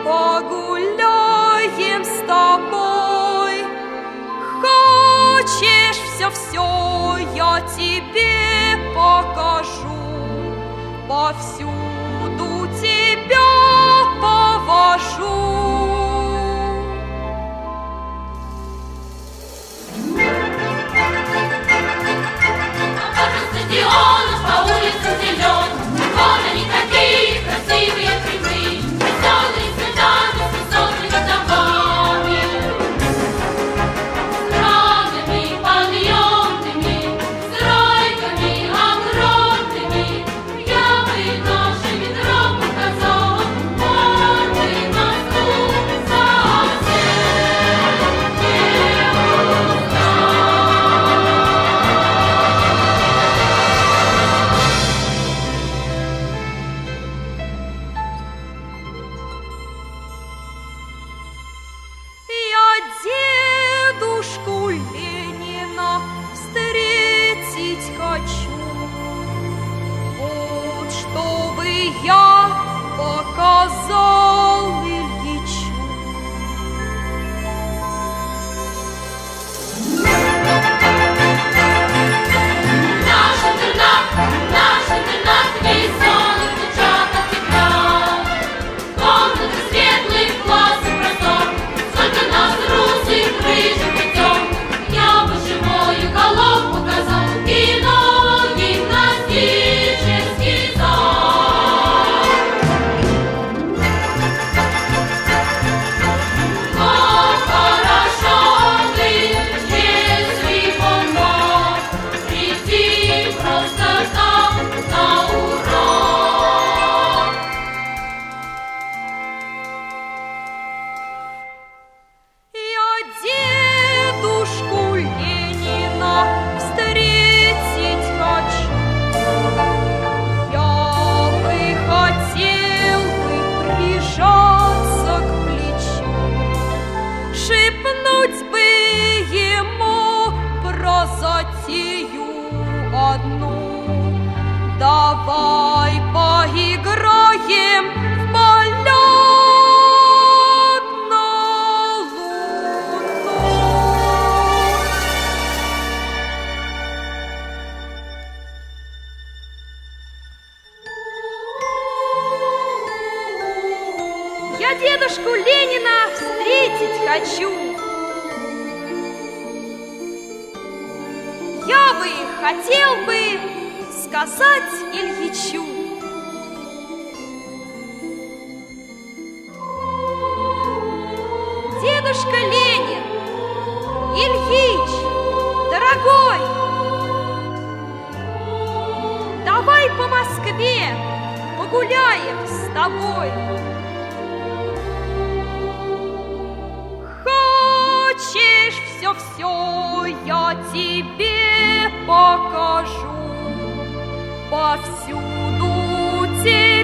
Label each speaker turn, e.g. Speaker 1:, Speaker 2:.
Speaker 1: погуляем с тобой. Хочешь, все я тебе покажу, повсюду тебя повожу.
Speaker 2: Стадионов по улицам зеленых, вон они такие красивые, прямые, веселые цветами с высокими домами, странными подъемными, стройками огромными. Я бы нашим ветром показал, вот бы Москву совсем не
Speaker 1: Дедушку Ленина встретить хочу. Вот чтобы я показал Ильичу.
Speaker 2: Наш интернат веселых девчат всегда. Комнаты светлых, классы простор, сколько нас русых рыжих путем. Я бы живую голов показал, кино гимнастический зал. Как хорошо бы, если б он мог прийти просто так на урок.
Speaker 1: Я дедушку Ленина встретить хочу. Я бы хотел прижаться к плечу, шепнуть бы ему про затею одну. Давай поиграем в полет на Луну. Я дедушку Ленина встретить хочу. Я бы хотел бы сказать Ильичу. Дедушка Ленин, Ильич, дорогой, давай по Москве погуляем с тобой. Хочешь, все я тебе покажу, повсюду тебе